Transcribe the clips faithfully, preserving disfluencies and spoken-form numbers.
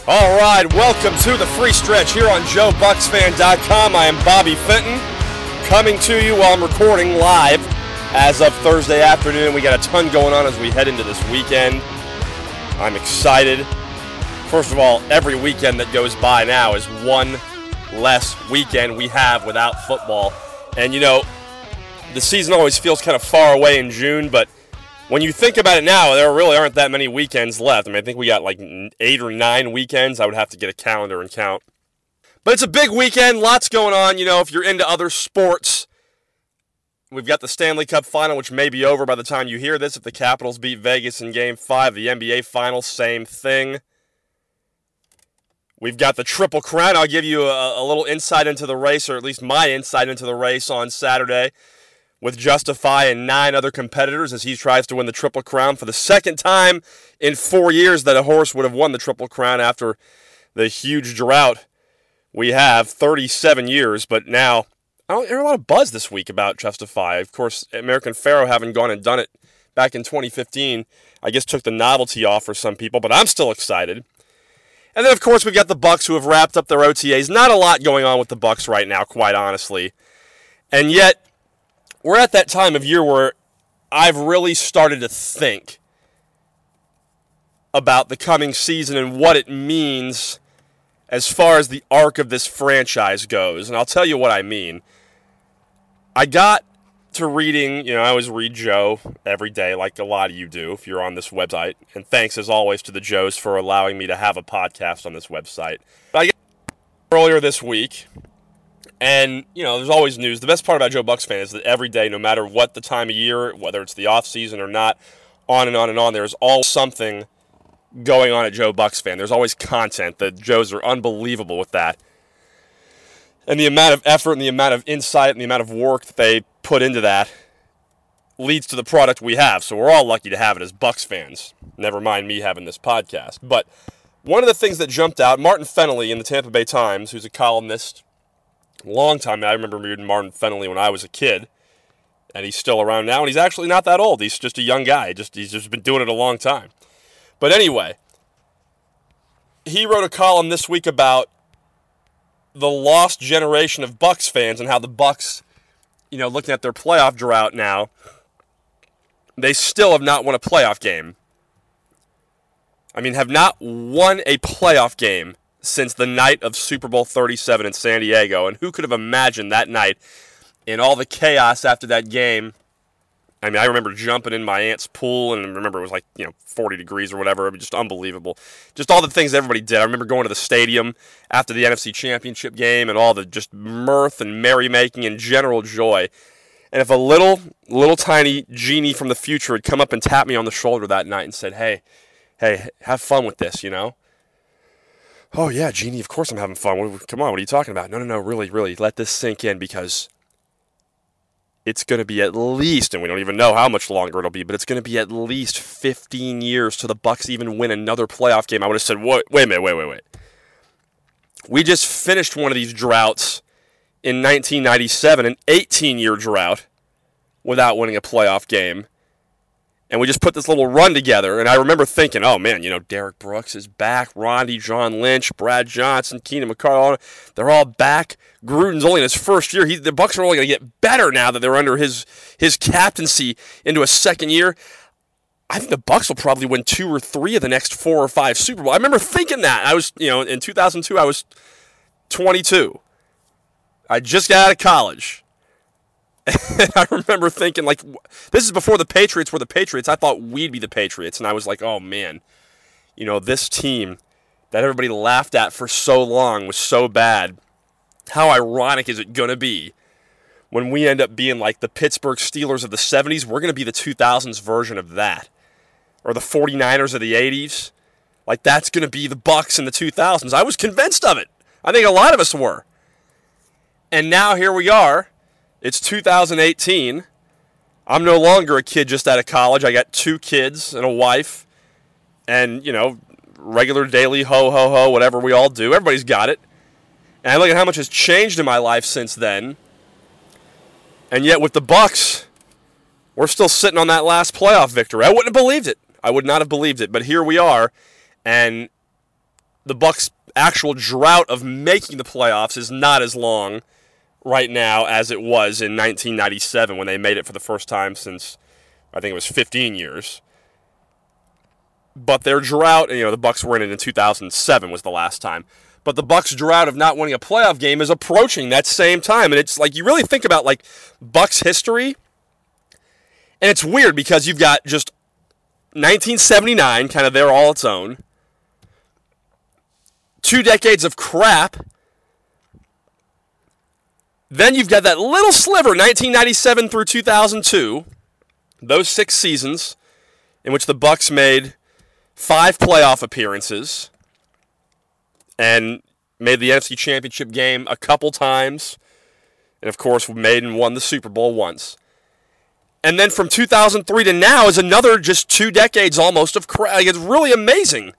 All right, welcome to the free stretch here on Joe Bucks Fan dot com. I am Bobby Fenton, coming to you while I'm recording live as of Thursday afternoon. We got a ton going on as we head into this weekend. I'm excited. First of all, every weekend that goes by now is one less weekend we have without football. And, you know, the season always feels kind of far away in June, but when you think about it now, there really aren't that many weekends left. I mean, I think we got like eight or nine weekends. I would have to get a calendar and count. But it's a big weekend, lots going on. You know, if you're into other sports, we've got the Stanley Cup Final, which may be over by the time you hear this. If the Capitals beat Vegas in Game five, the N B A Final, same thing. We've got the Triple Crown. I'll give you a, a little insight into the race, or at least my insight into the race on Saturday, with Justify and nine other competitors as he tries to win the Triple Crown for the second time in four years that a horse would have won the Triple Crown after the huge drought we have, thirty-seven years. But now, I don't hear a lot of buzz this week about Justify. Of course, American Pharoah, having gone and done it back in twenty fifteen, I guess took the novelty off for some people, but I'm still excited. And then, of course, we've got the Bucks who have wrapped up their O T As. Not a lot going on with the Bucks right now, quite honestly. And yet, we're at that time of year where I've really started to think about the coming season and what it means as far as the arc of this franchise goes. And I'll tell you what I mean. I got to reading, you know, I always read Joe every day, like a lot of you do if you're on this website. And thanks, as always, to the Joes for allowing me to have a podcast on this website. But I got earlier this week, and, you know, there's always news. The best part about Joe Bucks Fan is that every day, no matter what the time of year, whether it's the off season or not, on and on and on, there's always something going on at Joe Bucks Fan. There's always content. The Joes are unbelievable with that. And the amount of effort and the amount of insight and the amount of work that they put into that leads to the product we have. So we're all lucky to have it as Bucks fans. Never mind me having this podcast. But one of the things that jumped out, Martin Fennelly in the Tampa Bay Times, who's a columnist, long time. I remember reading Martin Fennelly when I was a kid, and he's still around now, and he's actually not that old. He's just a young guy. Just He's just been doing it a long time. But anyway, he wrote a column this week about the lost generation of Bucks fans and how the Bucks, you know, looking at their playoff drought now, they still have not won a playoff game. I mean, have not won a playoff game since the night of Super Bowl thirty-seven in San Diego. And who could have imagined that night in all the chaos after that game? I mean, I remember jumping in my aunt's pool, and I remember it was like, you know, forty degrees or whatever. It was just unbelievable. Just all the things everybody did. I remember going to the stadium after the N F C Championship game and all the just mirth and merrymaking and general joy. And if a little, little tiny genie from the future had come up and tapped me on the shoulder that night and said, hey, hey, have fun with this, you know? Oh, yeah, Genie, of course I'm having fun. Come on, what are you talking about? No, no, no, really, really, let this sink in, because it's going to be at least, and we don't even know how much longer it'll be, but it's going to be at least fifteen years till the Bucks even win another playoff game. I would have said, wait, wait a minute, wait, wait, wait. We just finished one of these droughts in nineteen ninety-seven, an eighteen-year drought without winning a playoff game. And we just put this little run together, and I remember thinking, oh, man, you know, Derek Brooks is back, Rondy, John Lynch, Brad Johnson, Keenan McCardle, they're all back. Gruden's only in his first year. He, the Bucks are only going to get better now that they're under his his captaincy into a second year. I think the Bucks will probably win two or three of the next four or five Super Bowl. I remember thinking that. I was, you know, in two thousand two, I was twenty-two. I just got out of college. And I remember thinking, like, this is before the Patriots were the Patriots. I thought we'd be the Patriots. And I was like, oh, man, you know, this team that everybody laughed at for so long was so bad. How ironic is it going to be when we end up being like the Pittsburgh Steelers of the seventies? We're going to be the two thousands version of that. Or the forty-niners of the eighties. Like, that's going to be the Bucks in the two thousands. I was convinced of it. I think a lot of us were. And now here we are. It's two thousand eighteen. I'm no longer a kid just out of college. I got two kids and a wife. And, you know, regular daily ho, ho, ho, whatever we all do. Everybody's got it. And I look at how much has changed in my life since then. And yet with the Bucks, we're still sitting on that last playoff victory. I wouldn't have believed it. I would not have believed it. But here we are. And the Bucks' actual drought of making the playoffs is not as long right now as it was in nineteen ninety-seven when they made it for the first time since, I think it was fifteen years. But their drought, you know, the Bucks were in it in two thousand seven was the last time. But the Bucks' drought of not winning a playoff game is approaching that same time. And it's like, you really think about, like, Bucks history, and it's weird because you've got just nineteen seventy-nine, kind of there all its own, two decades of crap, then you've got that little sliver, nineteen ninety-seven through two thousand two, those six seasons in which the Bucks made five playoff appearances and made the N F C Championship game a couple times, and of course made and won the Super Bowl once. And then from two thousand three to now is another just two decades almost of crap. Like, it's really amazing.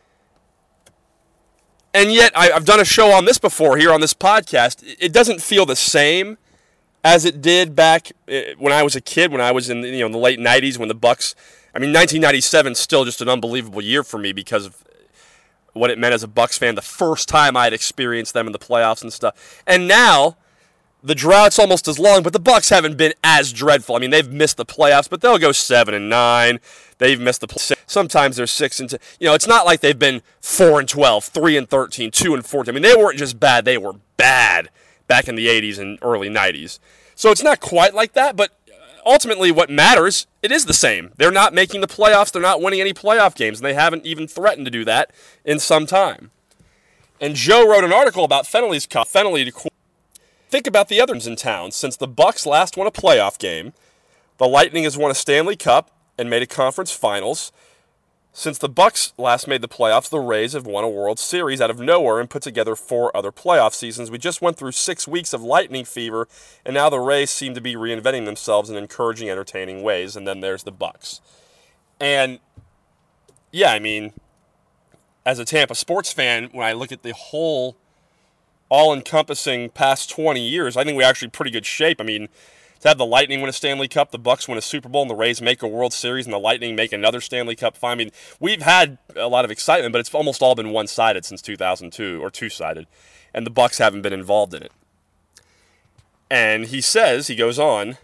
And yet, I, I've done a show on this before here on this podcast. It doesn't feel the same as it did back when I was a kid, when I was in, you know, in the late nineties, when the Bucks. I mean, nineteen ninety-seven is still just an unbelievable year for me because of what it meant as a Bucks fan. The first time I had experienced them in the playoffs and stuff. And now, the drought's almost as long, but the Bucks haven't been as dreadful. I mean, they've missed the playoffs, but they'll go seven and nine. They've missed the play- sometimes they're six and ten. You know, it's not like they've been four and twelve, three and thirteen, two and fourteen. I mean, they weren't just bad; they were bad back in the eighties and early nineties. So it's not quite like that, but ultimately, what matters, it is the same. They're not making the playoffs. They're not winning any playoff games, and they haven't even threatened to do that in some time. And Joe wrote an article about Fennelly's Cup. Fennelly, to quote, think about the others in town. Since the Bucks last won a playoff game, the Lightning has won a Stanley Cup and made a conference finals. Since the Bucks last made the playoffs, the Rays have won a World Series out of nowhere and put together four other playoff seasons. We just went through six weeks of Lightning fever, and now the Rays seem to be reinventing themselves in encouraging, entertaining ways. And then there's the Bucks. And, yeah, I mean, as a Tampa sports fan, when I look at the whole all-encompassing past twenty years, I think we're actually in pretty good shape. I mean, to have the Lightning win a Stanley Cup, the Bucks win a Super Bowl, and the Rays make a World Series, and the Lightning make another Stanley Cup final. I mean, we've had a lot of excitement, but it's almost all been one-sided since two thousand two, or two-sided, and the Bucks haven't been involved in it. And he says, he goes on,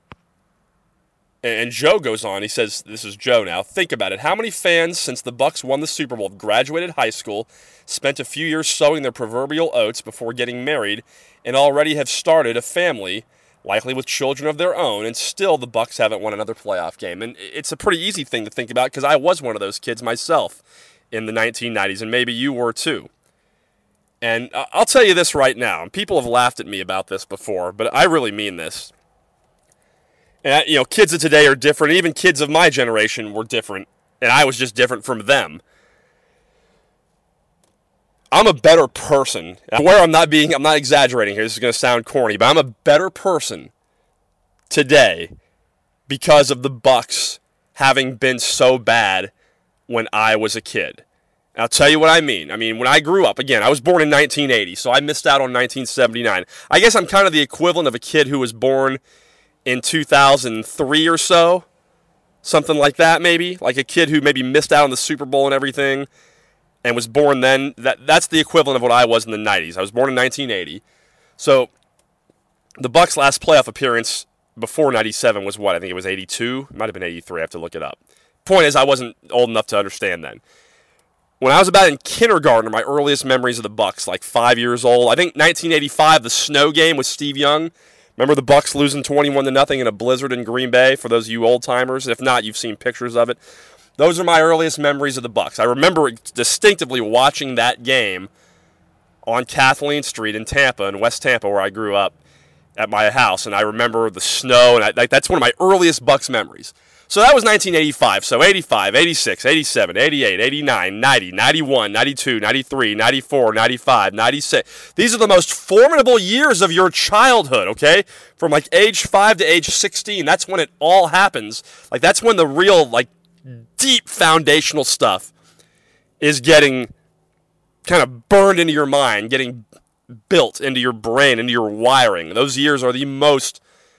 and Joe goes on, he says, this is Joe now, think about it. How many fans, since the Bucks won the Super Bowl, graduated high school, spent a few years sowing their proverbial oats before getting married, and already have started a family, likely with children of their own, and still the Bucks haven't won another playoff game. And it's a pretty easy thing to think about because I was one of those kids myself in the nineteen nineties, and maybe you were too. And I'll tell you this right now, and people have laughed at me about this before, but I really mean this. And, you know, kids of today are different. Even kids of my generation were different, and I was just different from them. I'm a better person. Where I'm not being, I'm not exaggerating here. This is going to sound corny, but I'm a better person today because of the Bucks having been so bad when I was a kid. And I'll tell you what I mean. I mean, when I grew up, again, I was born in nineteen eighty, so I missed out on nineteen seventy-nine. I guess I'm kind of the equivalent of a kid who was born in two thousand three or so, something like that maybe, like a kid who maybe missed out on the Super Bowl and everything, and was born then. That that's the equivalent of what I was in the nineties. I was born in nineteen eighty. So the Bucks' last playoff appearance before ninety-seven was what? I think it was eighty-two. It might have been eighty-three. I have to look it up. Point is, I wasn't old enough to understand then. When I was about in kindergarten, my earliest memories of the Bucks, like five years old, I think nineteen eighty-five, the snow game with Steve Young. Remember the Bucks losing twenty-one to nothing in a blizzard in Green Bay, for those of you old-timers? If not, you've seen pictures of it. Those are my earliest memories of the Bucks. I remember distinctively watching that game on Kathleen Street in Tampa, in West Tampa, where I grew up, at my house, and I remember the snow, and I, like, that's one of my earliest Bucks memories. So that was nineteen eighty-five. So eighty-five, eighty-six, eighty-seven, eighty-eight, eighty-nine, ninety, ninety-one, ninety-two, ninety-three, ninety-four, ninety-five, ninety-six. These are the most formidable years of your childhood, okay? From like age five to age sixteen. That's when it all happens. Like, that's when the real, like, deep foundational stuff is getting kind of burned into your mind, getting built into your brain, into your wiring. Those years are the most,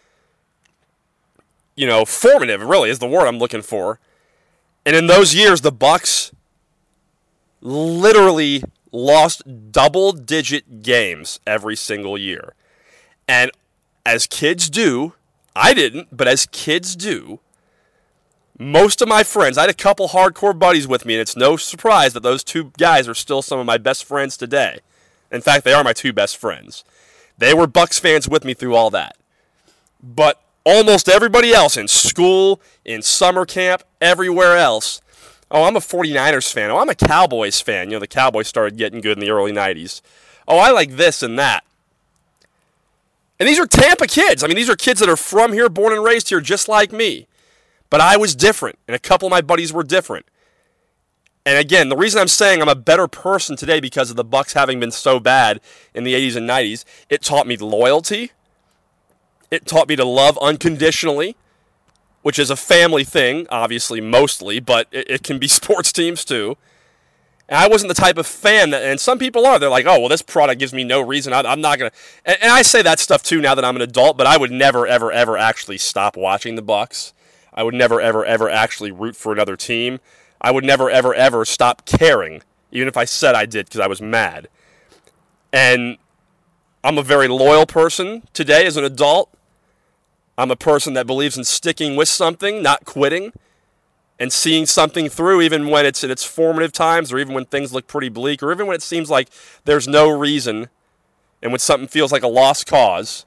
you know, formative, really, is the word I'm looking for. And in those years, the Bucks literally lost double-digit games every single year. And as kids do, I didn't, but as kids do, most of my friends, I had a couple hardcore buddies with me, and it's no surprise that those two guys are still some of my best friends today. In fact, they are my two best friends. They were Bucs fans with me through all that. But almost everybody else in school, in summer camp, everywhere else, oh, I'm a 49ers fan. Oh, I'm a Cowboys fan. You know, the Cowboys started getting good in the early nineties. Oh, I like this and that. And these are Tampa kids. I mean, these are kids that are from here, born and raised here, just like me. But I was different, and a couple of my buddies were different. And again, the reason I'm saying I'm a better person today because of the Bucs having been so bad in the eighties and nineties, it taught me loyalty. It taught me to love unconditionally, which is a family thing, obviously, mostly, but it, it can be sports teams too. And I wasn't the type of fan that, and some people are, they're like, oh, well, this product gives me no reason. I, I'm not going to, and, and I say that stuff too now that I'm an adult, but I would never, ever, ever actually stop watching the Bucs. I would never, ever, ever actually root for another team. I would never, ever, ever stop caring, even if I said I did because I was mad. And I'm a very loyal person today as an adult. I'm a person that believes in sticking with something, not quitting, and seeing something through even when it's in its formative times or even when things look pretty bleak or even when it seems like there's no reason and when something feels like a lost cause.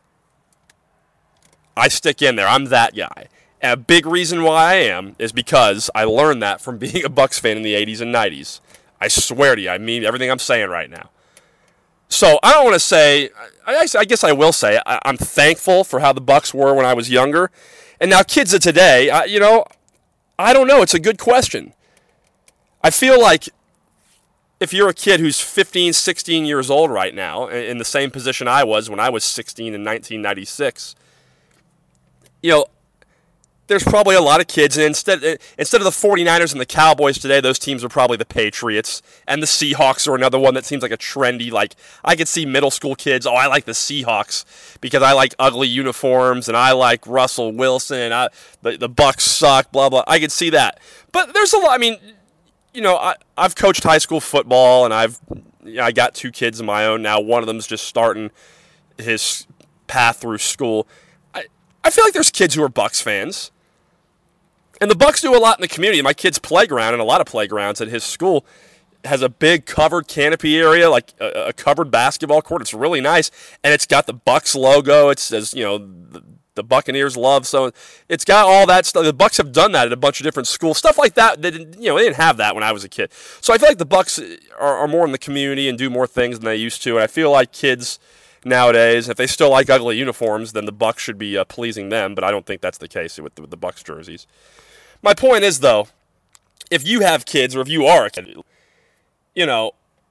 I stick in there. I'm that guy. And a big reason why I am is because I learned that from being a Bucs fan in the eighties and nineties. I swear to you, I mean everything I'm saying right now. So I don't want to say, I, I guess I will say, I, I'm thankful for how the Bucs were when I was younger. And now kids of today, I, you know, I don't know. It's a good question. I feel like if you're a kid who's fifteen, sixteen years old right now, in the same position I was when I was sixteen in nineteen ninety-six, you know, there's probably a lot of kids, and instead instead of the 49ers and the Cowboys today, those teams are probably the Patriots, and the Seahawks are another one that seems like a trendy, like, I could see middle school kids, oh, I like the Seahawks because I like ugly uniforms, and I like Russell Wilson, and I, the, the Bucs suck, blah, blah. I could see that. But there's a lot, I mean, you know, I, I've coached high school football, and I've, you know, I got two kids of my own now. One of them's just starting his path through school. I, I feel like there's kids who are Bucs fans. And the Bucs do a lot in the community. My kid's playground, and a lot of playgrounds at his school, has a big covered canopy area, like a, a covered basketball court. It's really nice, and it's got the Bucs logo. It says, you know, the, the Buccaneers love. So it's got all that stuff. The Bucs have done that at a bunch of different schools, stuff like that. They didn't, you know, they didn't have that when I was a kid. So I feel like the Bucs are, are more in the community and do more things than they used to. And I feel like kids nowadays, if they still like ugly uniforms, then the Bucs should be uh, pleasing them. But I don't think that's the case with the, with the Bucs jerseys. My point is, though, if you have kids or if you are a kid, you know,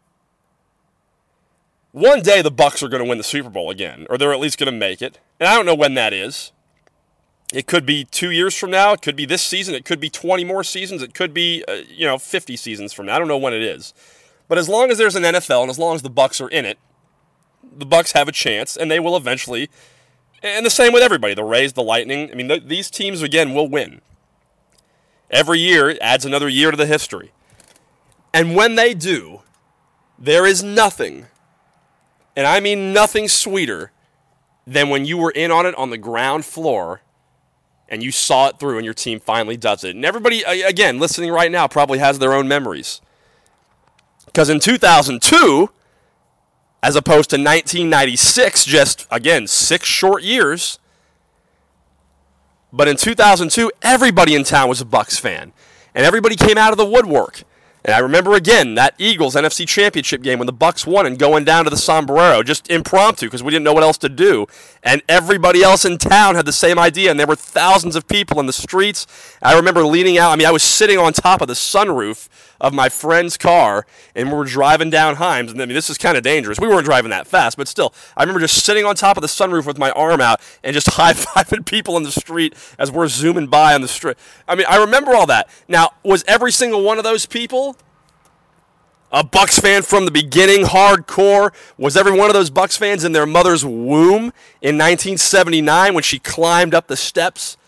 one day the Bucs are going to win the Super Bowl again, or they're at least going to make it. And I don't know when that is. It could be two years from now. It could be this season. It could be twenty more seasons. It could be, uh, you know, fifty seasons from now. I don't know when it is. But as long as there's an N F L and as long as the Bucs are in it, the Bucs have a chance, and they will eventually. And the same with everybody. The Rays, the Lightning. I mean, th- these teams, again, will win. Every year it adds another year to the history. And when they do, there is nothing, and I mean nothing sweeter, than when you were in on it on the ground floor and you saw it through and your team finally does it. And everybody, again, listening right now probably has their own memories. Because in two thousand two, as opposed to nineteen ninety-six, just, again, six short years, but in two thousand two, everybody in town was a Bucs fan. And everybody came out of the woodwork. And I remember, again, that Eagles N F C Championship game when the Bucs won and going down to the sombrero, just impromptu because we didn't know what else to do. And everybody else in town had the same idea, and there were thousands of people in the streets. I remember leaning out. I mean, I was sitting on top of the sunroof of my friend's car, and we were driving down Himes. And I mean, this is kind of dangerous. We weren't driving that fast, but still, I remember just sitting on top of the sunroof with my arm out and just high-fiving people in the street as we're zooming by on the street. I mean, I remember all that. Now, was every single one of those people a Bucs fan from the beginning, hardcore? Was every one of those Bucs fans in their mother's womb in nineteen seventy-nine when she climbed up the steps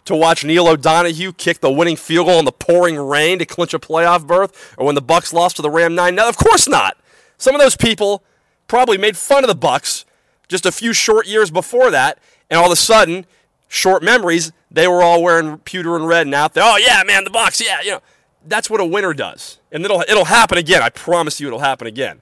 to watch Neil O'Donoghue kick the winning field goal in the pouring rain to clinch a playoff berth, or when the Bucks lost to the Ram nine? No, of course not. Some of those people probably made fun of the Bucks just a few short years before that, and all of a sudden, short memories, they were all wearing pewter and red and out there. Oh yeah, man, the Bucks, yeah, you know. That's what a winner does. And it'll it'll happen again. I promise you it'll happen again.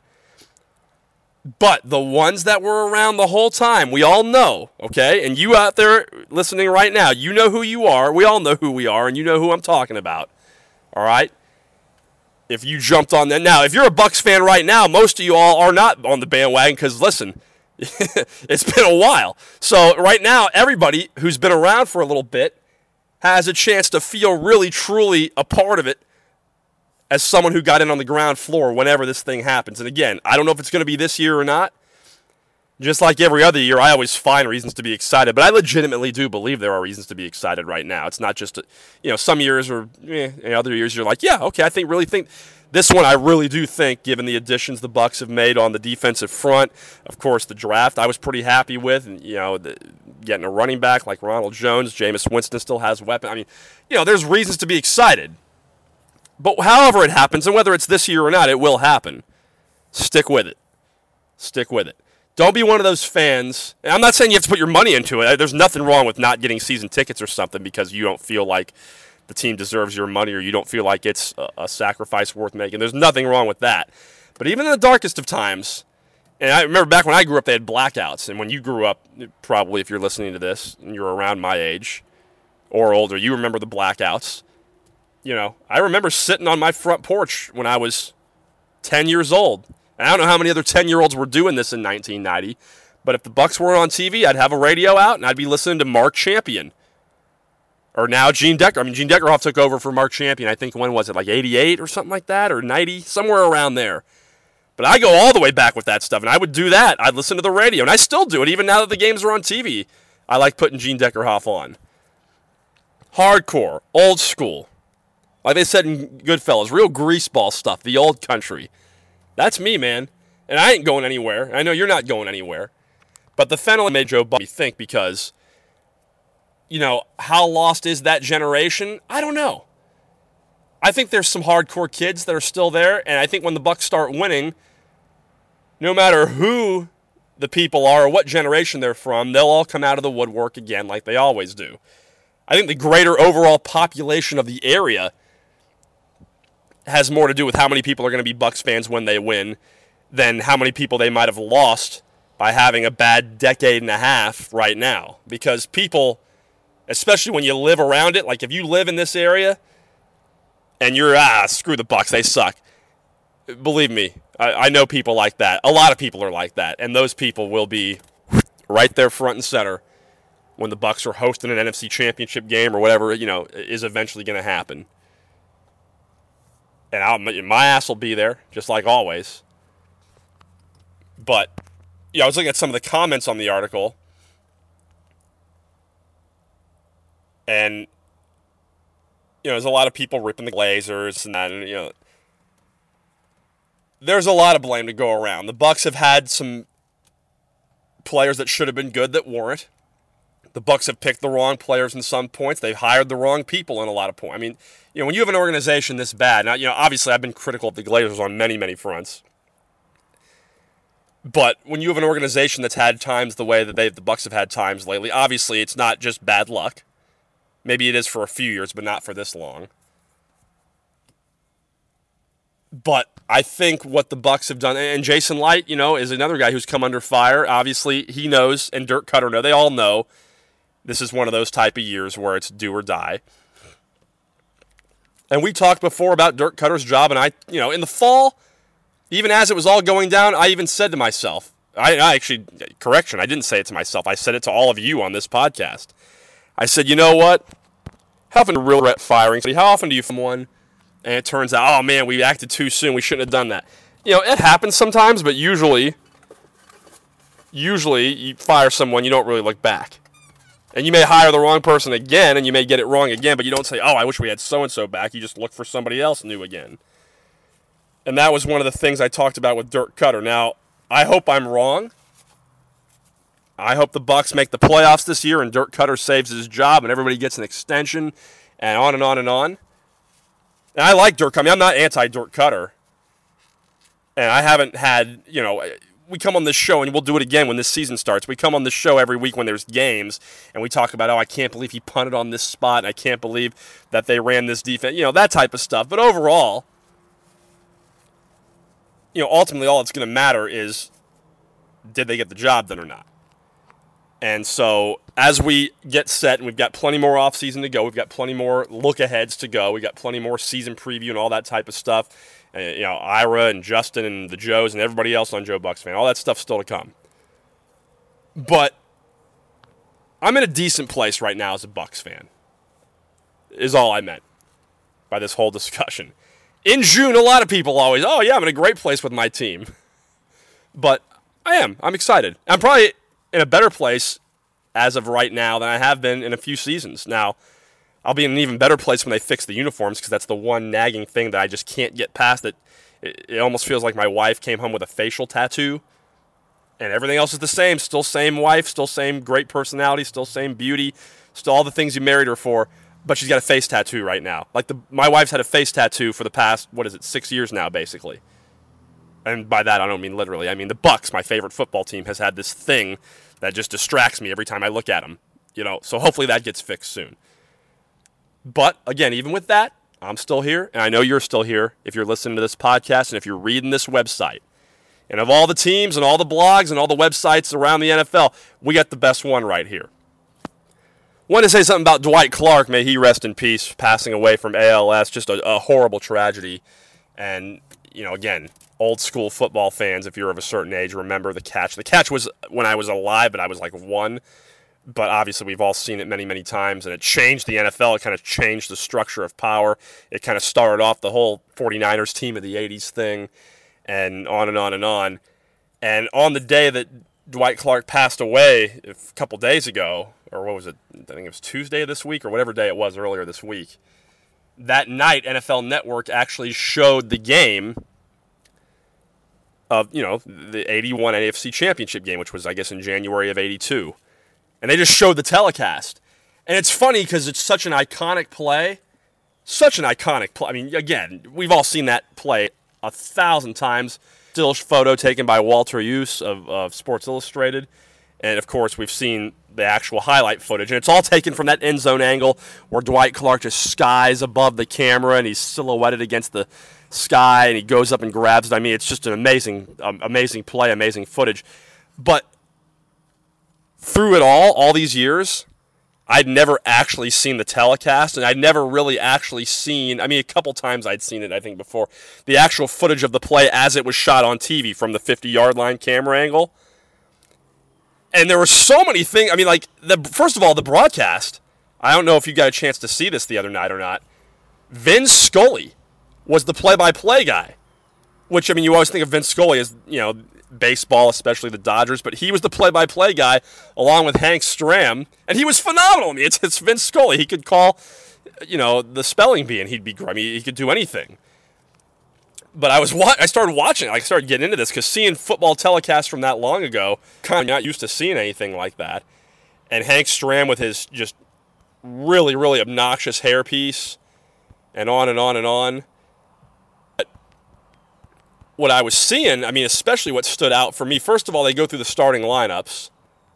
But the ones that were around the whole time, we all know, okay? And you out there listening right now, you know who you are. We all know who we are, and you know who I'm talking about. All right? If you jumped on that. Now, if you're a Bucks fan right now, most of you all are not on the bandwagon because, listen, it's been a while. So right now, everybody who's been around for a little bit has a chance to feel really, truly a part of it as someone who got in on the ground floor whenever this thing happens. And again, I don't know if it's going to be this year or not. Just like every other year, I always find reasons to be excited. But I legitimately do believe there are reasons to be excited right now. It's not just, a, you know, some years or eh, other years you're like, yeah, okay, I think really think. This one I really do think, given the additions the Bucks have made on the defensive front, of course, the draft I was pretty happy with. And, you know, the, getting a running back like Ronald Jones, Jameis Winston still has weapons. I mean, you know, there's reasons to be excited. But however it happens, and whether it's this year or not, it will happen. Stick with it. Stick with it. Don't be one of those fans. And I'm not saying you have to put your money into it. There's nothing wrong with not getting season tickets or something because you don't feel like the team deserves your money or you don't feel like it's a, a sacrifice worth making. There's nothing wrong with that. But even in the darkest of times, and I remember back when I grew up, they had blackouts. And when you grew up, probably if you're listening to this and you're around my age or older, you remember the blackouts. You know, I remember sitting on my front porch when I was ten years old. And I don't know how many other ten-year-olds were doing this in nineteen ninety, but if the Bucks weren't on T V, I'd have a radio out and I'd be listening to Mark Champion. Or now Gene Decker. I mean, Gene Deckerhoff took over for Mark Champion, I think, when was it, like eighty-eight or something like that, or ninety, somewhere around there. But I go all the way back with that stuff, and I would do that. I'd listen to the radio, and I still do it, even now that the games are on T V. I like putting Gene Deckerhoff on. Hardcore, old school. Like they said in Goodfellas, real greaseball stuff, the old country. That's me, man. And I ain't going anywhere. I know you're not going anywhere. But the Fennelly made Joe Buck think because, you know, how lost is that generation? I don't know. I think there's some hardcore kids that are still there, and I think when the Bucks start winning, no matter who the people are or what generation they're from, they'll all come out of the woodwork again like they always do. I think the greater overall population of the area has more to do with how many people are going to be Bucks fans when they win than how many people they might have lost by having a bad decade and a half right now. Because people, especially when you live around it, like if you live in this area and you're, ah, screw the Bucks, they suck. Believe me, I, I know people like that. A lot of people are like that, and those people will be right there front and center when the Bucks are hosting an N F C Championship game or whatever, you know, is eventually going to happen. And I'll, my ass will be there, just like always. But, you know, I was looking at some of the comments on the article. And, you know, there's a lot of people ripping the Glazers and that, and, you know. There's a lot of blame to go around. The Bucks have had some players that should have been good that weren't. The Bucks have picked the wrong players in some points. They've hired the wrong people in a lot of points. I mean, you know, when you have an organization this bad, now, you know, obviously I've been critical of the Glazers on many, many fronts. But when you have an organization that's had times the way that they, the Bucks have had times lately, obviously it's not just bad luck. Maybe it is for a few years, but not for this long. But I think what the Bucks have done, and Jason Light, you know, is another guy who's come under fire. Obviously, he knows, and Dirk Cutter know. They all know this is one of those type of years where it's do or die. And we talked before about Dirk Cutter's job, and I, you know, in the fall, even as it was all going down, I even said to myself, I, I actually, correction, I didn't say it to myself. I said it to all of you on this podcast. I said, you know what? How often do you really regret firing? How often do you find one? And it turns out, oh, man, we acted too soon. We shouldn't have done that. You know, it happens sometimes, but usually, usually you fire someone, you don't really look back. And you may hire the wrong person again, and you may get it wrong again, but you don't say, oh, I wish we had so-and-so back. You just look for somebody else new again. And that was one of the things I talked about with Dirk Cutter. Now, I hope I'm wrong. I hope the Bucs make the playoffs this year and Dirk Cutter saves his job and everybody gets an extension and on and on and on. And I like Dirk. I mean, I'm not anti-Dirk Cutter. And I haven't had, you know, we come on this show, and we'll do it again when this season starts. We come on this show every week when there's games, and we talk about, oh, I can't believe he punted on this spot, and I can't believe that they ran this defense, you know, that type of stuff. But overall, you know, ultimately all that's going to matter is, did they get the job done or not? And so as we get set, and we've got plenty more offseason to go, we've got plenty more look-aheads to go, we've got plenty more season preview and all that type of stuff. Uh, you know, Ira and Justin and the Joes and everybody else on Joe Bucks Fan, all that stuff's still to come. But I'm in a decent place right now as a Bucks fan, is all I meant by this whole discussion. In June, a lot of people always, oh, yeah, I'm in a great place with my team. But I am. I'm excited. I'm probably in a better place as of right now than I have been in a few seasons. Now, I'll be in an even better place when they fix the uniforms, because that's the one nagging thing that I just can't get past. It, it, it almost feels like my wife came home with a facial tattoo, and everything else is the same. Still same wife, still same great personality, still same beauty, still all the things you married her for, but she's got a face tattoo right now. Like the my wife's had a face tattoo for the past, what is it, six years now, basically. And by that, I don't mean literally. I mean the Bucks, my favorite football team, has had this thing that just distracts me every time I look at them. You know, so hopefully that gets fixed soon. But, again, even with that, I'm still here, and I know you're still here if you're listening to this podcast and if you're reading this website. And of all the teams and all the blogs and all the websites around the N F L, we got the best one right here. Want to say something about Dwight Clark. May he rest in peace, passing away from A L S. Just a, a horrible tragedy. And, you know, again, old school football fans, if you're of a certain age, remember the catch. The catch was when I was alive, but I was like one. But obviously we've all seen it many, many times, and it changed the N F L. It kind of changed the structure of power. It kind of started off the whole 49ers team of the eighties thing, and on and on and on. And on the day that Dwight Clark passed away a couple days ago, or what was it, I think it was Tuesday of this week, or whatever day it was earlier this week, that night N F L Network actually showed the game of, you know, the eighty-one N F C Championship game, which was, I guess, in January of eighty-two. And they just showed the telecast. And it's funny because it's such an iconic play. Such an iconic play. I mean, again, we've all seen that play a thousand times. Still photo taken by Walter Hughes of, of Sports Illustrated. And, of course, we've seen the actual highlight footage. And it's all taken from that end zone angle where Dwight Clark just skies above the camera and he's silhouetted against the sky and he goes up and grabs it. I mean, it's just an amazing, um, amazing play, amazing footage. But through it all, all these years, I'd never actually seen the telecast, and I'd never really actually seen, I mean, a couple times I'd seen it, I think, before, the actual footage of the play as it was shot on T V from the fifty-yard line camera angle. And there were so many things, I mean, like, the first of all, the broadcast, I don't know if you got a chance to see this the other night or not, Vince Scully was the play-by-play guy, which, I mean, you always think of Vince Scully as, you know, baseball, especially the Dodgers, but he was the play-by-play guy along with Hank Stram, and he was phenomenal. I mean, it's, it's Vince Scully. He could call, you know, the spelling bee, and he'd be, I mean, he could do anything. But I was, wa- I started watching it. I started getting into this because seeing football telecasts from that long ago, kind of not used to seeing anything like that. And Hank Stram with his just really, really obnoxious hairpiece, and on and on and on. What I was seeing, I mean, especially what stood out for me, first of all, they go through the starting lineups.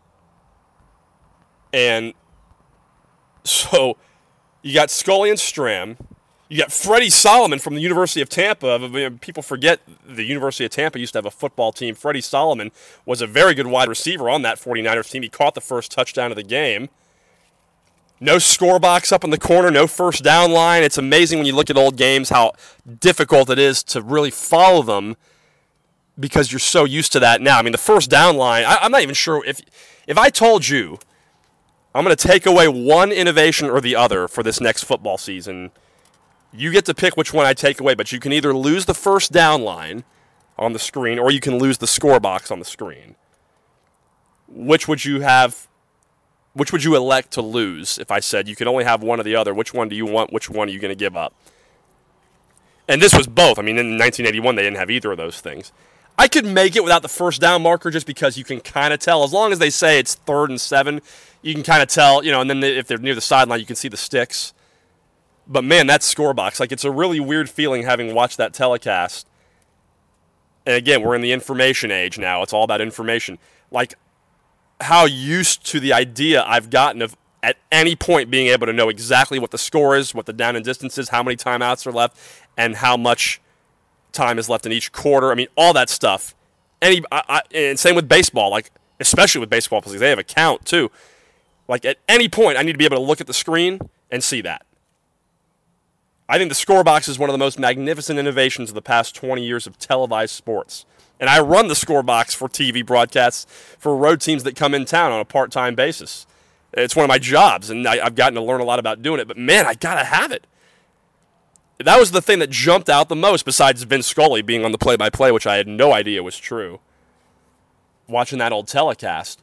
And so you got Scully and Stram. You got Freddie Solomon from the University of Tampa. People forget the University of Tampa used to have a football team. Freddie Solomon was a very good wide receiver on that 49ers team. He caught the first touchdown of the game. No score box up in the corner, no first down line. It's amazing when you look at old games how difficult it is to really follow them because you're so used to that now. I mean, the first down line, I, I'm not even sure if if I told you I'm going to take away one innovation or the other for this next football season, you get to pick which one I take away, but you can either lose the first down line on the screen or you can lose the score box on the screen. Which would you have? Which would you elect to lose if I said you could only have one or the other? Which one do you want? Which one are you going to give up? And this was both. I mean, in nineteen eighty-one, they didn't have either of those things. I could make it without the first down marker just because you can kind of tell. As long as they say it's third and seven, you can kind of tell, you know, and then if they're near the sideline, you can see the sticks. But, man, that score box, like, it's a really weird feeling having watched that telecast. And, again, we're in the information age now. It's all about information. Like, how used to the idea I've gotten of at any point being able to know exactly what the score is, what the down and distance is, how many timeouts are left, and how much time is left in each quarter. I mean, all that stuff. Any, I, I, and same with baseball, like especially with baseball because they have a count too. Like at any point, I need to be able to look at the screen and see that. I think the score box is one of the most magnificent innovations of the past twenty years of televised sports. And I run the score box for T V broadcasts for road teams that come in town on a part-time basis. It's one of my jobs, and I, I've gotten to learn a lot about doing it. But man, I gotta have it. That was the thing that jumped out the most, besides Vince Scully being on the play-by-play, which I had no idea was true. Watching that old telecast.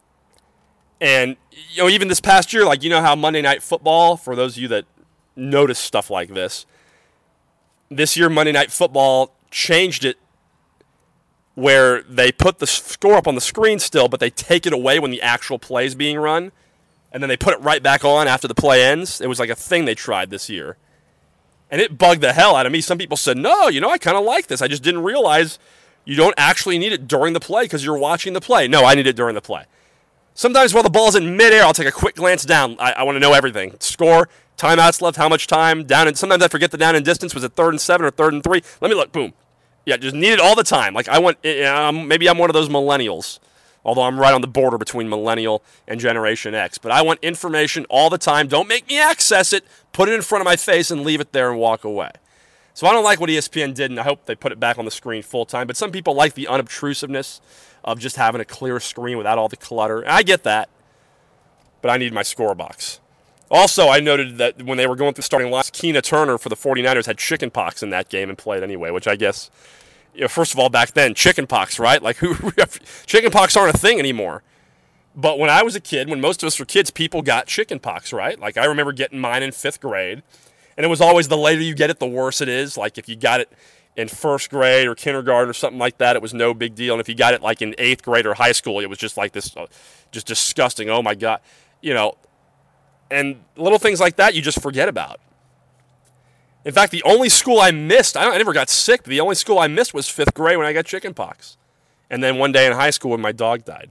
And, you know, even this past year, like, you know how Monday Night Football, for those of you that notice stuff like this, this year Monday Night Football changed it where they put the score up on the screen still, but they take it away when the actual play is being run, and then they put it right back on after the play ends. It was like a thing they tried this year. And it bugged the hell out of me. Some people said, no, you know, I kind of like this. I just didn't realize you don't actually need it during the play because you're watching the play. No, I need it during the play. Sometimes while the ball's in midair, I'll take a quick glance down. I, I want to know everything. Score, timeouts left, how much time, down and sometimes I forget the down and distance. Was it third and seven or third and three? Let me look. Boom. Yeah, just need it all the time. Like I want, um, maybe I'm one of those millennials, although I'm right on the border between millennial and Generation X. But I want information all the time. Don't make me access it. Put it in front of my face and leave it there and walk away. So I don't like what E S P N did, and I hope they put it back on the screen full time. But some people like the unobtrusiveness of just having a clear screen without all the clutter. And I get that, but I need my score box. Also, I noted that when they were going through starting lines, Keena Turner for the 49ers had chicken pox in that game and played anyway, which I guess, you know, first of all, back then, chicken pox, right? Like, who chicken pox aren't a thing anymore. But when I was a kid, when most of us were kids, people got chicken pox, right? Like, I remember getting mine in fifth grade, and it was always the later you get it, the worse it is. Like, if you got it in first grade or kindergarten or something like that, it was no big deal. And if you got it, like, in eighth grade or high school, it was just like this, uh, just disgusting. Oh, my God. You know, and little things like that you just forget about. In fact, the only school I missed, I, don't, I never got sick, but the only school I missed was fifth grade when I got chicken pox. And then one day in high school when my dog died.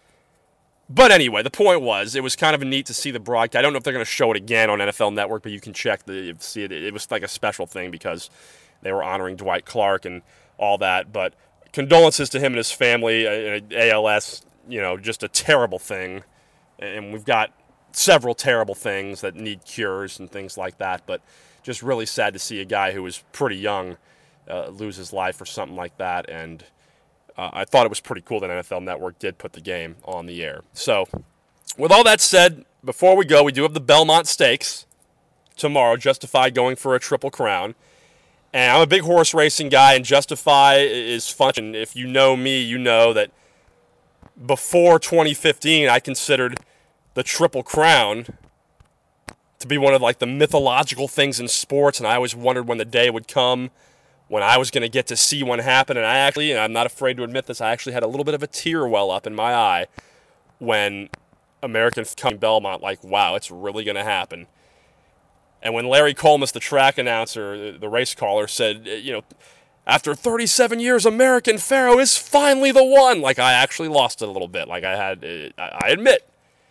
But anyway, the point was, it was kind of neat to see the broadcast. I don't know if they're going to show it again on N F L Network, but you can check the see it. It was like a special thing because they were honoring Dwight Clark and all that. But condolences to him and his family. A L S, you know, just a terrible thing. And we've got several terrible things that need cures and things like that. But just really sad to see a guy who was pretty young uh, lose his life for something like that. And Uh, I thought it was pretty cool that N F L Network did put the game on the air. So, with all that said, before we go, we do have the Belmont Stakes tomorrow. Justify going for a Triple Crown. And I'm a big horse racing guy, and Justify is fun. And if you know me, you know that before twenty fifteen, I considered the Triple Crown to be one of like the mythological things in sports, and I always wondered when the day would come when I was going to get to see one happen. And I actually, and I'm not afraid to admit this, I actually had a little bit of a tear well up in my eye when American coming Belmont, like, wow, it's really going to happen. And when Larry Colmus, the track announcer, the race caller, said, you know, after thirty-seven years, American Pharoah is finally the one, like, I actually lost it a little bit, like I had, I admit.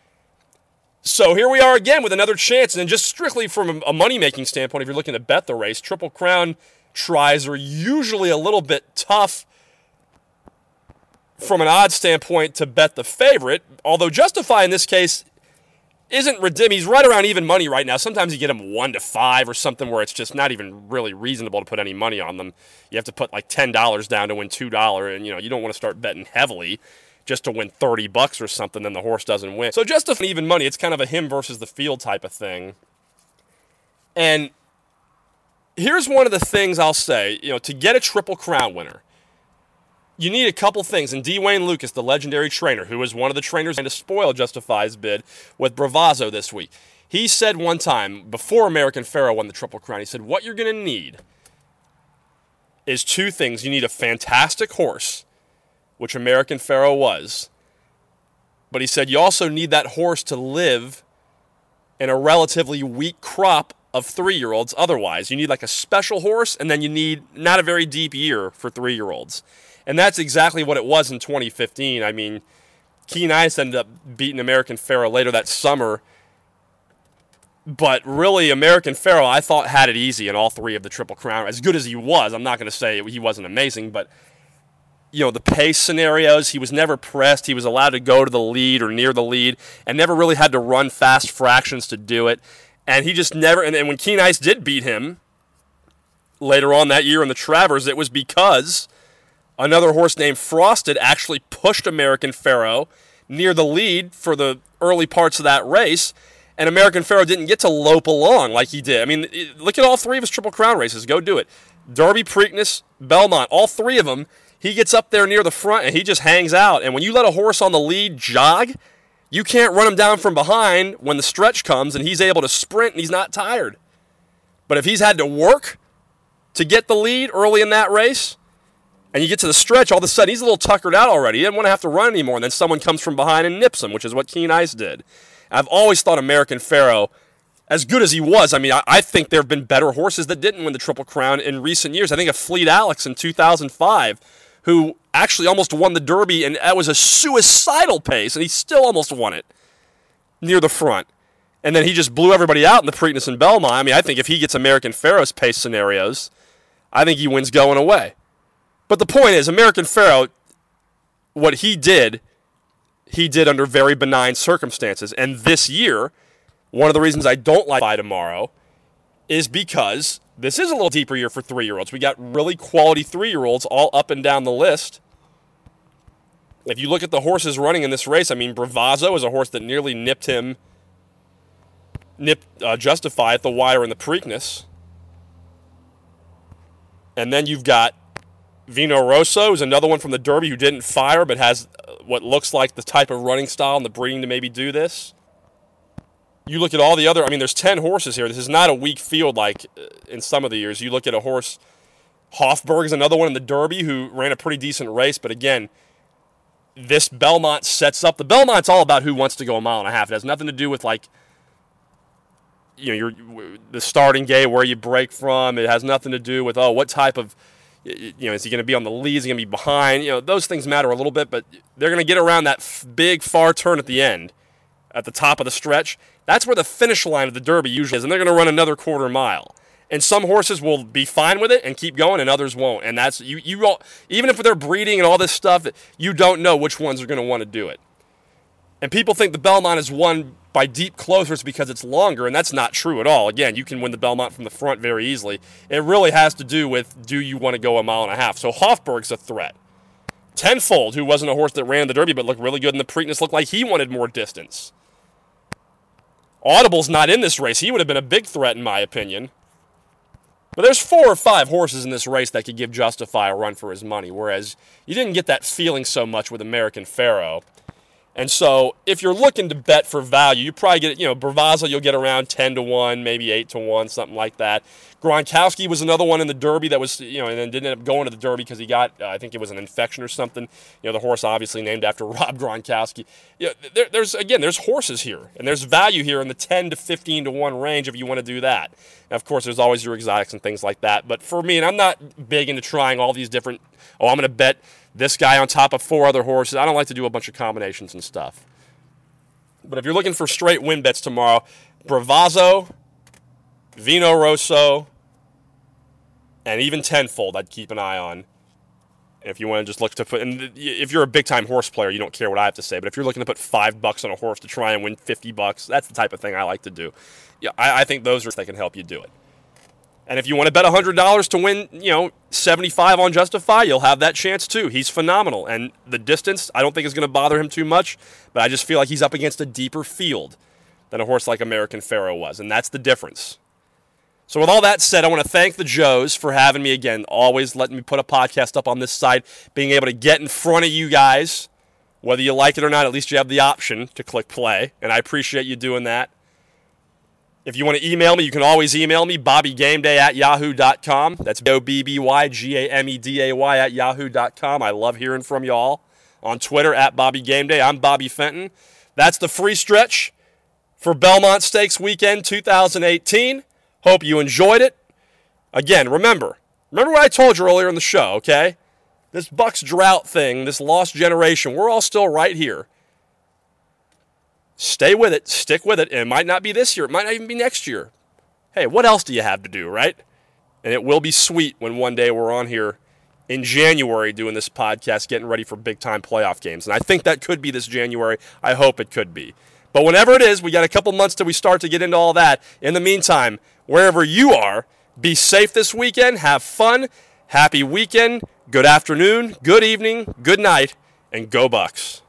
So here we are again with another chance, and just strictly from a money-making standpoint, if you're looking to bet the race, Triple Crown tries are usually a little bit tough from an odds standpoint to bet the favorite, although Justify in this case isn't redeemed. He's right around even money right now. Sometimes you get him one to five or something where it's just not even really reasonable to put any money on them. You have to put like ten dollars down to win two dollars, and you know you don't want to start betting heavily just to win thirty bucks or something, then the horse doesn't win. So Justify even money, it's kind of a him versus the field type of thing. And here's one of the things I'll say, you know, to get a Triple Crown winner, you need a couple things. And D. Wayne Lucas, the legendary trainer, who was one of the trainers to spoil Justify's bid with Bravazzo this week, he said one time, before American Pharoah won the Triple Crown, he said, what you're going to need is two things. You need a fantastic horse, which American Pharoah was. But he said you also need that horse to live in a relatively weak crop of three-year-olds otherwise. You need like a special horse, and then you need not a very deep year for three-year-olds. And that's exactly what it was in twenty fifteen. I mean, Keen Ice ended up beating American Pharoah later that summer. But really, American Pharoah, I thought, had it easy in all three of the Triple Crown. As good as he was, I'm not going to say he wasn't amazing, but you know, the pace scenarios, he was never pressed. He was allowed to go to the lead or near the lead and never really had to run fast fractions to do it. And he just never, and, and when Keen Ice did beat him later on that year in the Travers, it was because another horse named Frosted actually pushed American Pharoah near the lead for the early parts of that race. And American Pharoah didn't get to lope along like he did. I mean, look at all three of his Triple Crown races. Go do it. Derby, Preakness, Belmont, all three of them, he gets up there near the front and he just hangs out. And when you let a horse on the lead jog, you can't run him down from behind when the stretch comes and he's able to sprint and he's not tired. But if he's had to work to get the lead early in that race, and you get to the stretch, all of a sudden he's a little tuckered out already. He didn't want to have to run anymore. And then someone comes from behind and nips him, which is what Keen Ice did. I've always thought American Pharoah, as good as he was, I mean, I, I think there have been better horses that didn't win the Triple Crown in recent years. I think of Fleet Alex in two thousand five, who actually almost won the Derby, and that was a suicidal pace, and he still almost won it near the front. And then he just blew everybody out in the Preakness and Belmont. I mean, I think if he gets American Pharoah's pace scenarios, I think he wins going away. But the point is, American Pharoah, what he did, he did under very benign circumstances. And this year, one of the reasons I don't like By Tomorrow is because this is a little deeper year for three-year-olds. We got really quality three-year-olds all up and down the list. If you look at the horses running in this race, I mean, Bravazzo is a horse that nearly nipped him, nipped uh, Justify at the wire in the Preakness. And then you've got Vino Rosso, who's another one from the Derby who didn't fire but has what looks like the type of running style and the breeding to maybe do this. You look at all the other, I mean, there's ten horses here. This is not a weak field like in some of the years. You look at a horse, Hofburg is another one in the Derby who ran a pretty decent race, but again, this Belmont sets up, the Belmont's all about who wants to go a mile and a half. It has nothing to do with like, you know, your the starting gate, where you break from. It has nothing to do with, oh, what type of, you know, is he going to be on the lead? Is he going to be behind? You know, those things matter a little bit, but they're going to get around that f- big far turn at the end, at the top of the stretch. That's where the finish line of the Derby usually is, and they're going to run another quarter mile. And some horses will be fine with it and keep going, and others won't. And that's you. You all, even if they're breeding and all this stuff, you don't know which ones are going to want to do it. And people think the Belmont is won by deep closers because it's longer, and that's not true at all. Again, you can win the Belmont from the front very easily. It really has to do with, do you want to go a mile and a half? So Hofburg's a threat. Tenfold, who wasn't a horse that ran the Derby but looked really good in the Preakness, looked like he wanted more distance. Audible's not in this race. He would have been a big threat, in my opinion. But there's four or five horses in this race that could give Justify a run for his money, whereas you didn't get that feeling so much with American Pharoah. And so if you're looking to bet for value, you probably get, you know, Bravazzo, you'll get around ten to one, maybe eight to one, something like that. Gronkowski was another one in the Derby that was, you know, and then didn't end up going to the Derby because he got, uh, I think it was an infection or something. You know, the horse obviously named after Rob Gronkowski. You know, there, there's, again, there's horses here, and there's value here in the ten to fifteen to one range if you want to do that. Now, of course, there's always your exotics and things like that. But for me, and I'm not big into trying all these different, oh, I'm going to bet this guy on top of four other horses. I don't like to do a bunch of combinations and stuff. But if you're looking for straight win bets tomorrow, Bravazzo, Vino Rosso, and even Tenfold I'd keep an eye on. If you want to just look to put, and if you're a big-time horse player, you don't care what I have to say. But if you're looking to put five bucks on a horse to try and win fifty bucks, that's the type of thing I like to do. Yeah, I, I think those are that can help you do it. And if you want to bet one hundred dollars to win, you know, seventy-five on Justify, you'll have that chance too. He's phenomenal. And the distance, I don't think is going to bother him too much, but I just feel like he's up against a deeper field than a horse like American Pharoah was, and that's the difference. So with all that said, I want to thank the Joes for having me again, always letting me put a podcast up on this site, being able to get in front of you guys. Whether you like it or not, at least you have the option to click play, and I appreciate you doing that. If you want to email me, you can always email me, bobbygameday at yahoo dot com. That's B O B B Y G A M E D A Y at yahoo dot com. I love hearing from y'all. On Twitter, at BobbyGameday. I'm Bobby Fenton. That's the free stretch for Belmont Stakes Weekend two thousand eighteen. Hope you enjoyed it. Again, remember, remember what I told you earlier in the show, okay? This Bucks drought thing, this lost generation, we're all still right here. Stay with it. Stick with it. And it might not be this year. It might not even be next year. Hey, what else do you have to do, right? And it will be sweet when one day we're on here in January doing this podcast, getting ready for big-time playoff games. And I think that could be this January. I hope it could be. But whenever it is, we got a couple months till we start to get into all that. In the meantime, wherever you are, be safe this weekend. Have fun. Happy weekend. Good afternoon. Good evening. Good night. And go Bucks.